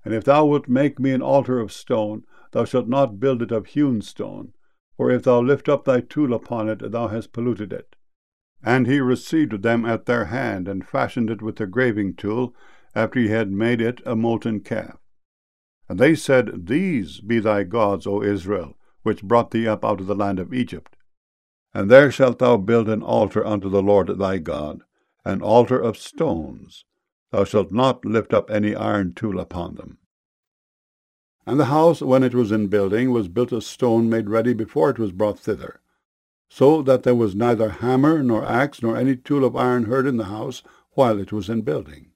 And if thou wilt make me an altar of stone, thou shalt not build it of hewn stone, for if thou lift up thy tool upon it, thou hast polluted it. And he received them at their hand, and fashioned it with the graving tool, after he had made it a molten calf. And they said, These be thy gods, O Israel, which brought thee up out of the land of Egypt. And there shalt thou build an altar unto the Lord thy God, an altar of stones. Thou shalt not lift up any iron tool upon them. And the house, when it was in building, was built of stone made ready before it was brought thither, so that there was neither hammer nor axe nor any tool of iron heard in the house while it was in building.